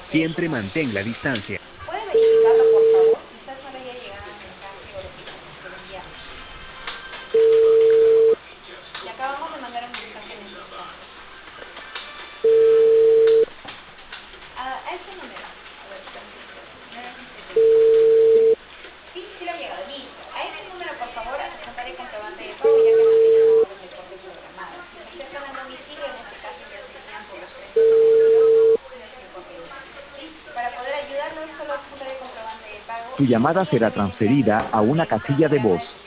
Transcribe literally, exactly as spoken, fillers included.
Siempre mantén la distancia. ¿Puede verificarlo, por favor? Quizás no le haya llegado el mensaje o lo que, que le enviamos. Le acabamos de mandar un mensaje en este instante. A, a este número. A ver, permítame. Sí, sí le ha llegado. Listo. A este número, por favor, adjuntar el comprobante de pago ya que mantiene una orden de corte programada. Si se acercan al domicilio, en este caso ya serían por los tres mil veintidós, el corte de servicio. ¿Sí? Para poder ayudarlo, solo adjuntar el comprobante de pago Tu y llamada siga será suministrando transferida a una extra casilla de programa voz. de